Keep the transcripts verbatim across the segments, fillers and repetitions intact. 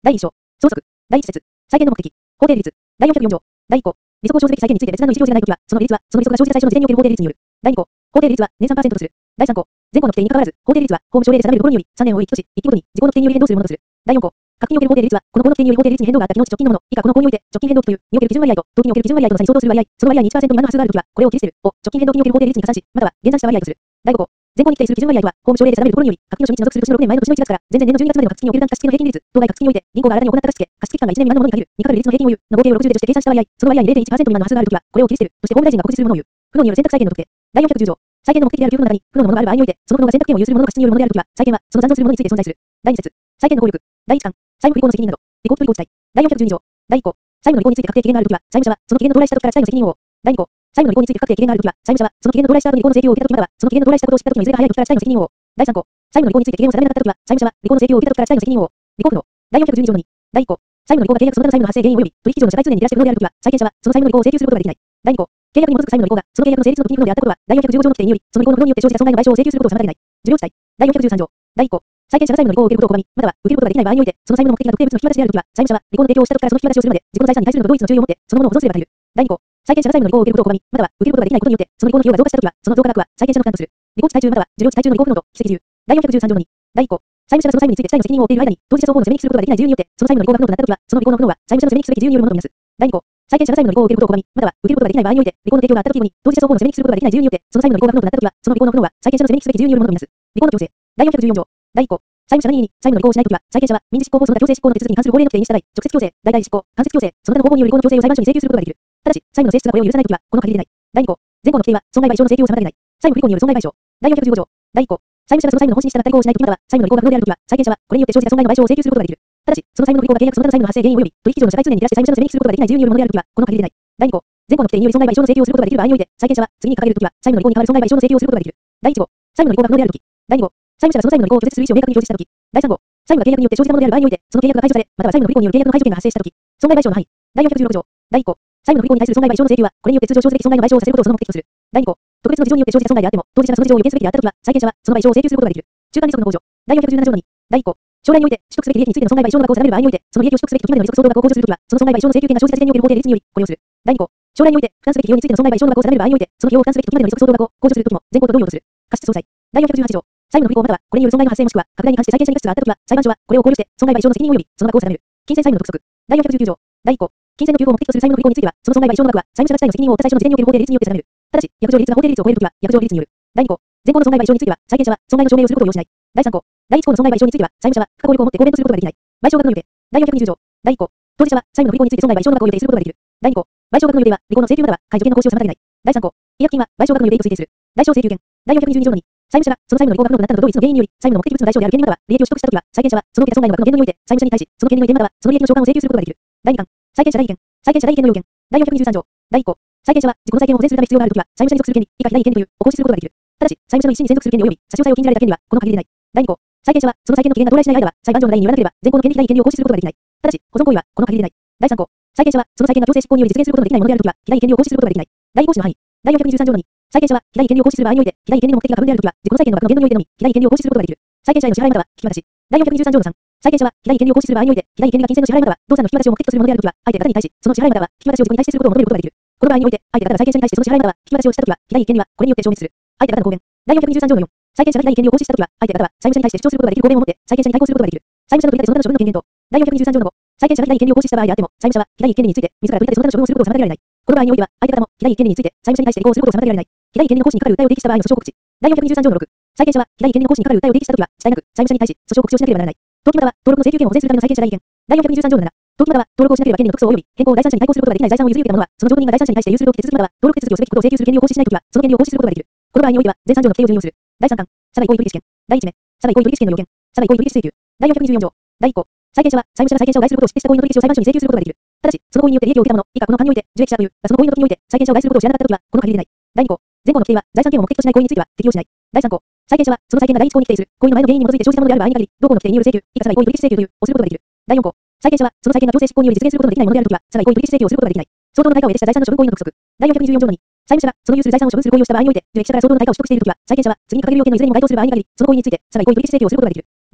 だいいっ章、相続。だいいち節、債権の目的。法定利率。だいよんひゃくよん条。だいいっ項、利息を生じるべき債権について別段の意思表示がないときは、その利率は、その利息が生じた最初の時点における法定利率による。だいに項、法定利率は年 さんパーセント とする。だいさん項、前項の規定に関わらず、法定利率は法務省令で定めるところにより、さんねんをいっ期とし、いっ期ごとに、時効の規定により変動するものとする。だいよん項、各期における法定利率は、この項の規定により法定利率に変動があった期のうち直近のもの、以下この項において、直近変動期という、における基準割合と、当期における基準割合との差に相当する割合、その割合に いちパーセント 未満の波数があるときは、これを切り捨てる、を、直近変動期における法定利率に加算し、または、減算した割合とする。だいご項、前項に規定する基準割合とは、法務省令で定めるところにより、各期の初日に属する年のろくねんまえの年のいちがつから、前々年のじゅうにがつまでの各期における単価式の平均利率、当該各期において、銀行が新たに行った貸付、貸付期間がいちねん未満のものに限る、にかかる利率の平均をいう、の合計をろくじゅうでとして計算した割合、その割合に れいてんいちパーセント 未満の波数があるときは、これを切り捨てる、として法務大臣が告示するものをいう。不能による選択債権の特定。だいよんひゃくじゅう条。債権の目的である給付の中に、不能のものがある場合において、その不能が選択権を有するものか質によるものであるときは、債権は、その残存するものについて存在する。だいに節、債権の効力。だいいち巻、債務不履行の責任など、履行不履行地帯。だいよんひゃくじゅうに条。だいいっ項、債務の履行について確定期限があるときは、債務者は、その期限の到来した時から債務の責任を負う。だいに項、債務の履行について確定期限があるときは、債務者は、その期限の到来した後に履行の請求を受けたときまたは、その期限の到来したことを知ったときのいずれか早い時から債務の責任を負う。だいさん項、債務の履行について期限を定めなかったときは、債務者は、履行の請求を受けたときから債務の責任を負う。履行不能。だいよんひゃくじゅうに条のに。だいいっ項、債務の履行が契約その他の債務の発生原因及び取引上の社会通念に照らして不能であるときは、債権者は、その債務の履行を請求することができない。だいに項、契約に基づく債務の履行が、その契約の成立の時に不能であったことは、だいよんひゃくじゅうご条の規定により、その履行の不能によって生じた損害の賠償を請求することを妨げない。受領地帯。だいよんひゃくじゅうさん条。だいいっ項、債権者が債務の履行を受けることを拒み、または受けることができない場合において、その債務の目的が特定物の引き渡しであるときは、債務者は、履行の提供をしたときからその引き渡しをするまで、自己の財産に対するのと同一の注意を持って、そのものを保存すれば足りる。だいに項、債権者が債務の履行を受けることを拒み、または受けることができないことによって、その履行の費用が増加したときは、その増加額は債権者の負担とする。履行地帯中または受領地帯中の履行不能と奇跡中。だいよんひゃくじゅうさん条のに。だいいっ項、債務者がその債務について地帯の責任を負っている間に、当事者双方の責任することができない自由によって、その債務の履行が不能となったときは、その履行の不能は債務者の責任すべき自由によるものとみなす。だいに項、債権者が債務の履行を受けることを拒み、または受けることができない場合において、履行の提供があったときに、当事者双方の責任することができない自由によって、その債務の履行が不能となったときは、その履行の不能は債権者の責任すべき自由によるものとみなす。履行の強制。だいよんひゃくじゅうよん条。だいいっ項、債務者が任意に債務の履行をしないときは、債権者は民事執行法その他強制執行の手続きに関する法令の規定に従い、直接強制、代替執行、間接強制、その他の方法による履行の強制を裁判所に請求することができる。ただし、債務の性質がこれを許さないときは、この限りでない。だいに項、前項の規定は損害賠償の請求を妨げない。債務不履行による損害賠償。だいよんひゃくじゅうご条。だいいっ項、債務者がその債務の本心に従った履行をしないときまたは、債務の履行が不能であるときは、債権者はこれによって生じた損害の賠償を請求することができる。ただし、その債務の不履行が契約その他の債務の発生原因及び取引上の社会通念に照らして債務者の責任することができない自由によるものであるときは、この限りでない。だいに項、前項の規定により損害賠償の請求をすることができる場合において、債権者は次に掲げるときは、債務の履行に代わる損害賠償の請求をすることができる。だいいち項、債務の履行が不能であるとき。だいに項、債務者がその債務の履行を拒絶する意思を明確に表示したとき。だいさん項、債務が契約によって生じたものである場合において、その契約が解除され、または債務の不履行による契約の解除権が発生したとき。損害賠償の範囲。だいよんひゃくじゅうろく条。だいいっ項、債務の不履行に対する損害賠償の請求は、これによって通常生ずべき損害の賠償をさせることをその目的とする。だいに項、特別の事情によって生じた損害であっても、当事者がその事情を予見すべきであったときは、債権者はその賠償を請求することができる。中間利息の控除。だいよんひゃくじゅうなな条のに。だいいっ項、将来において取得すべき利益についての損害賠償の額を定める場合において、その利益を取得すべき時までの利息相当額を控除するときは、その損害賠償の請求権が生じた時点における法定利率により、これをする。だいに項、将来において負担すべき費用についての損害賠償の額を定める場合において、その費用を負担すべき時までの利息相当額を控除するときも、前項と同様とする。過失相殺。だいよんひゃくじゅうはち条。債務の不履行または、これによる損害の発生もしくは、拡大に関して債権者に過失があったときは、裁判所は、これを考慮して、損害賠償の責任及び、その額を定める。金銭債務の督促。だいよんひゃくじゅうきゅう条。だいいっ項、金銭の給付を目的とする債務の不履行については、その損害賠償の額は、債務者が債務の責任を負った最初の時点における法定利率によって定める。ただし、約定利率が法定利率を超えるときは、約定利率による。だいに項、前項の損害賠償については、債権者は、損害の証明をすることを要しない。だいさん項、だいいち項の損害賠償については、債務者は、不可抗力をもって公弁とすることができない。賠償額の予定。だいよんひゃくにじゅう条。だいいっ項、当事者は、債務の不履行について損害賠償の額を予定することができる。だいに項、賠償額の予定は、履行の請求または、解除権の行使を妨げない。だいさん項、違約金は、賠償額の予定と推定する。代償請求権。だいよんひゃくにじゅうに条のに。債務者が、その債務の履行が不能となったのと同一の原因により、債務の目的物の代償である権利または、利益を取得したときは、債権者は、その受けた損害の額の限度において、債務者に対し、その権利の移転または、その利益の償還を請求することができる。だいに巻、債権者代位権。債権者代位権の要件。だいよんひゃくにじゅうさん条。だいいっ項、債権者は、自己の債権を保全するため必要があるときは、債務者に属する権利、以下非代位権利という、を行使することができる。ただし、債務者の一心に専属する権利及び、差し押さえを禁じられた権利は、この限りでない。だいに項、債権者は、その債権の期限が到来しない間は、裁判所の代によらなければ、前項の権利非代位権利を行使することができない。ただし、保存行為は、この限りでない。だいさん項、債権者は、その債権が強制執行により実現することのできないものであるときは、非代位権利を行使することができない。だいに項の範囲。だいよんひゃくにじゅうさん条のに。債権者は、非代位権利を行使する場合において、非代位権利の目的が過分であるときは、自己の債権の額の限度においてのみ、非代位権利を行使することができる。債権者への支払いまたは、引き渡し。だいよんひゃくにじゅうさん条のさん。債権者は、非代位権利を行使する場合において、非代位権利が金銭の支払いまたは、動産の引き渡しを目的とするものであるときは、相手方に対し、その支払いまたは、引き渡しを自己に対してすることを求めることができる。この場合において、相手方が債権者に対してその支払いまたは、引き渡しをしたときは、非代位権利は、これによって消滅する。相手方の公弁。だいよんひゃくにじゅうさん条のよん。債権者が非代位権利を行使したときは、相手方は、債務者に対して主張することができる公弁を持って、債権者に対抗することができる。債務者の取り立てその他の処分の権限と。だいよんひゃくにじゅうさん条のご。債権者が非代位権利を行使した場合であっても、債務者は、非代位権利について、自ら取り立てその他の処分をすることを妨げられない。この場合においては、相手方も、非代位権利について、債務者に対して履行することを妨げられない。非代位権利の行使にかかる訴えを提起した場合の訴訟告知。だいよんひゃくにじゅうさん条のろく。債権者は、非代位権利の行使にかかる訴えを提起したときは、遅滞なく、債務者に対し、訴訟告知をしなければならない。登記または、登録の請求権を保全するための債権者代位権。だいよんひゃくにじゅうさん条のなな。登記または、登録をしなければ権利の特措及び変更を第三者に対抗することができない財産を譲り受けた者は、その上人が第三者に対して有する登記手続きまたは、登録手続きをすべきことを請求する権利を行使しないときは、その権利を行使することができる。この場合においては、前さん条の規定を順用する。だいさん巻、差別行為取引権。だいいち目、差別行為取引権の要件。差別行為取引請求。だいよんひゃくにじゅうよん条。だいいっ項、債権者は債務者が債権者を害することを知ってした行為の取引を裁判所に請求することができる。ただし、その行為によって利益を受けた者、以下この間において、受益者という、その行為の時において、債権者を害することを知らなかったときは、この限りでない。だいに項、前項の規定は、財産権を目的としない行為については、適用しない。だいさん項、債権者は、その債権が第一項に規定する、行為の前の原因に基づいて生じたものである場合に限り、同項の規定による請求、以下差別行為取引請求という、をすることができる。だいよん項、債権者は、その債権が強制執行により実現することのできないものであるときは、差別行為取引請求をすることができない。相当の対価を得てした財産の処分行為の督促。だいよんひゃくにじゅうよん条のに。債務者がその有する財産を処分する行為をした場合において、受益者から相当の対価を取得しているときは、債権者は次に掲げる要件のいずれにも該当する場合に限り、その行為について差別行為取引請求をすることができる。だいいち項、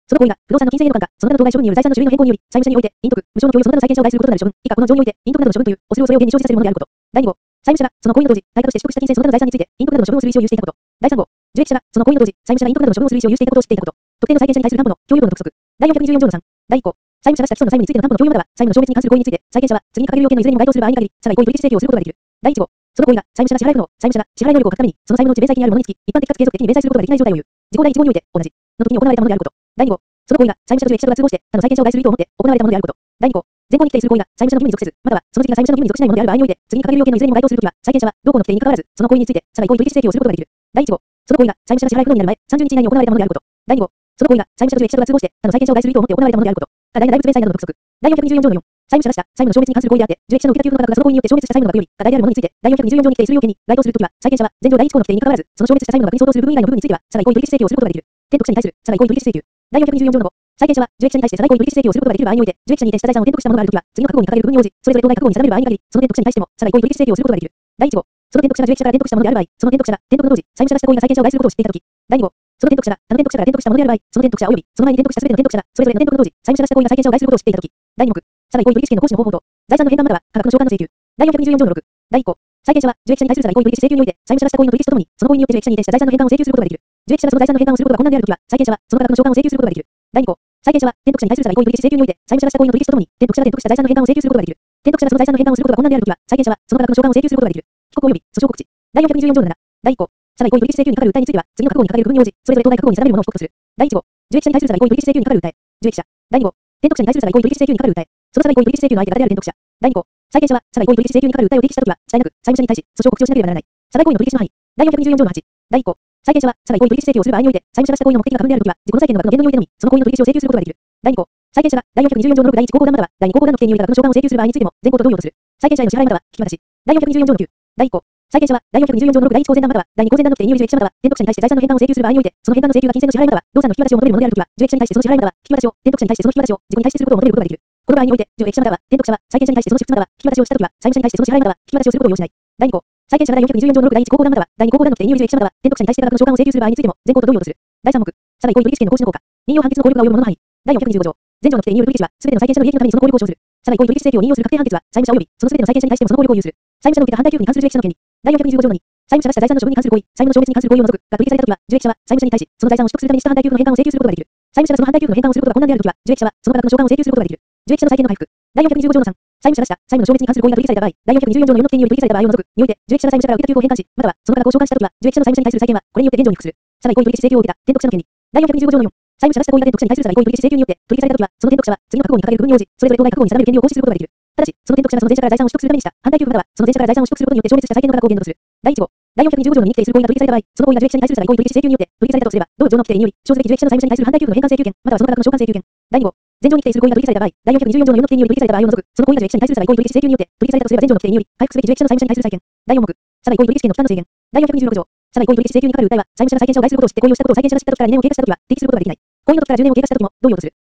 その行為が、不動産の金銭への換価、その他の当該処分による財産の種類の変更により、債務者において、隠匿、無償の共有その他の債権者を害することとなる処分、以下この条において、隠匿などの処分という、恐る恐れを現に生じさせるものであること。だいに号、債務者が、その行為の当時、対価として取得した金銭その他の財産について、隠匿などの処分をする意思を有していたこと。だいさん号、受益者が、その行為の当時、債務者が隠匿などの処分をする意思を有していたことを知っていたこと。特定の債権者に対する担保の共有分の督促。だいよんひゃくにじゅうよん条のさん。だいいっ項、債務者がした既存の債務についての担保の共有または、債務の消滅に関する合意について、債権者は、次に掲げる要件のいずれにも該当する場合に限り、差が行為取引請求をすることができる。だいいち号、その行為が、債務者が支払い不能、債務者が支払い能力を欠くために、その債務のうち弁済金にあるものにつき、一般的かつ継続的に弁済することができない状態を言う。事項だいいち号において、同じ。の時に行われたものであること。だいに号、その行為が、債務者と受益者とが通合して、他の債権者を害する意図を持って行われたものであること。だいに項、前項に規定する行為が、債務者の義務に属せず、または、その時が債務者の義務に属しないものである場合において、次に掲げる要件のいずれにも該当するときは、債権者は、同項の規定に関わらず、その行為について、差が行為取引請求をすることができる。だいいち号、その行為が、債務者が支払い不能になる前、さんじゅうにち以内に行われたものであること。だいに号、その行為が、債務者と受益者とが通合して、他の債権者を害する意図を持って行われたものであること。他大な大物弁済などの督促。だいよんひゃくにじゅうよん条のよん、債務者がした債務の消滅に関する行為であって、受益者の受けた給付の価格がその行為によって消滅した債務の額より、過大であるものについて、だいよんひゃくにじゅうよん条に規定する要件に該当するときは、債権者は、前条だいいち項の規定に関わらず、その消滅した債務の額に相当する部分以外の部分については、差が行為取引請求をすることができる。転得者に対する、差が行為取引請求。だいよんひゃくにじゅうよん条のご、債権者は、受益者に対して差が行為取引請求をすることができる場合において、受益者に転した財産を転得したものがあるときは、次の覚悟に掲げる部分に応じ、それぞれ当該覚悟に定める場合に限り、その転得者に対しても、差が行為取引請求をすることができる。だいいち号、その転得者が受益者から転得したものである場合、その転得者が転得の当時、債務者がした行為が債権者を害することを知っていたとき。だいに号、その転得者が他の転得者から転得したものである場合、その転得者及びその前に転得したすべての転得者がそれぞれの転得の当時、債務者がした行為が債権者を害することを知っていたとき。だいに目、差が行為取引権の行使の方法と、財産の返還または価格の償還の請求。だいよんひゃくにじゅうよん条のろく、だいいっ項、債権者は受益者に対する差が行為取引請求において、債務者がした行為の取引とともに、その行為によって受益者に転した財産の返還を請求することができる。受益者がその財産の返還をすることが困難であるときは、債権者はその価格の償還を請求することができる。だいに項、債権者は転得者に対する差が行為取引請求において、債務者がした行為の取引とともに、転得者が転得した財産の返還を請求することができる。転得者がその財産の返還をすることが困難であるときは、債権者はその価格の償還を請求することができる。帰国及び訴訟告知。だいよんひゃくにじゅうよん条のなな、だいいっ項、差が行為取引請求にかかる訴えについては、次の覚悟に掲げる部分に応じ、それぞれ当該覚悟に定めるものを被告する。だいいち号、受益者に対する差が行為取引請求にかかる訴え。受益者。だいに号、転得者に対する差が行為取引請求にかかる訴え。その差が行為取引請求の相手方である転得者。だいに項、債権者は差が行為取引請求にかかる訴えを提起したときは、遅滞なく債務者に対し訴訟告知をしなければならない。差が行為の取引の範囲。だいよんひゃくにじゅうよん条のはち、だいいっ項、債権者は差が行為取引請求をする場合において、債務者がした行為の目的が過分であるときは、自己の債権の額の限度においてのみ、その行為の取引を請求することができる。だいに項、債権者がだいよんひゃくにじゅうよん条のろくだいいち項項談またはだいに項項談の規定により額の償還を請求する場合についても、前項と同様とする。債権者への支払いまたは引き渡し。だいよんひゃくにじゅうよん条のきゅう、だいいっ項、債権者はだいよんひゃくにじゅうよん条のろくだいいち項前段またはだいに項前段の規定により受益者または転得者に対して財産の返還を請求する場合において、その返還の請求が金銭の支払いまたは動産の引き渡しを求めるものであるときは、受益者に対してその支払いまたは引き渡しを、転得者に対してその引き渡しを、自己に対してすることを求めることができる。この場合において、受益者または転得者は債権者に対してその支出または引き渡しをしたときは、債務者に対してその支払いまたは引き渡しをすることを要しない。だいに項、債権者がだいよんひゃくにじゅうよん条のろくだいいち項項談またはだいに項項談の規定により受益者または転得者に対して価格の償還を請求する場合についても、前項と同様とする。だいさん目、差が行為取引権の行使の効果。任用判決の効力が及ぶものの範囲。だいよんひゃくにじゅうご条、前条の規定による取引は、すべての債権者の利益のためにその効力を生ずる。差が行為取引請求を任用する確定判決は、債務者及びそのすべての債権者に対してもその効力を有する。債務者の受けた反対給付に関する受益者の権利。だいよんひゃくにじゅうご条のに、債務者がした財産の処分に関する合意、債務の消滅に関する合意を除くが取引されたときは、受益者は債務者に対し、その財産を取得するためにした反対給付の返還を請求することができる。債務者がその反対給付の返還をすることが困難であるときは、受益者はその価格の償還を請求することができる。受益者の債権の回復。だいよんひゃくにじゅうご条のさん、債務者がした債務の消滅に関する合意が取引された場合、だいよんひゃくにじゅうよん条のよんの規定により取引された場合を除くにおいて、受益者が債務者から受けた給付を返還し、またはその価格を償還したときは、受益者の債務者に対する債権はこれによって現状に服する。差が行為取引請求を受けた転得者の権利。だいよんひゃくにじゅうご条のよん、債務者がした行為が転得者に対する差が行為取引請求によって取引されたときは、その転得者は次の覚悟に掲げる部分に応じ、それぞれ当該覚悟に定める権利を行使することができる。ただし、その転得者がその前者から財産を取得するためにした反対給付またはその前者から財産を取得することによって消滅した債権の価格を限度とする。だいいち号、だいよんひゃくにじゅうご条のに規定する合意が取引された場合、その合意が受益者に対する差が行為取引請求によって取引されたとすれば、同条の規定により生ずべき受益者の債務者に対する反対給付の返還請求権、またはその価格の償還請求権。だいに号、前条に規定する合意が取引された場合、だいよんひゃくにじゅうよん条のよんの規定により取引された場合を除く、その合意が受益者に対する差が行為取引請求によって取引されたとすれば前条の規定により回復すべき受益者の債務者に対する債権。だいよん目、差が行為取引権の負担の制限。だいよんひゃくにじゅうろく条、差が行為取引請求にかかる訴えは、債務者が債権者を害することを知って合意をしたことを債権者が知ったときからにねんを経過したときは、提起することができない。合意の時からじゅうねんを経過したときも同様とする。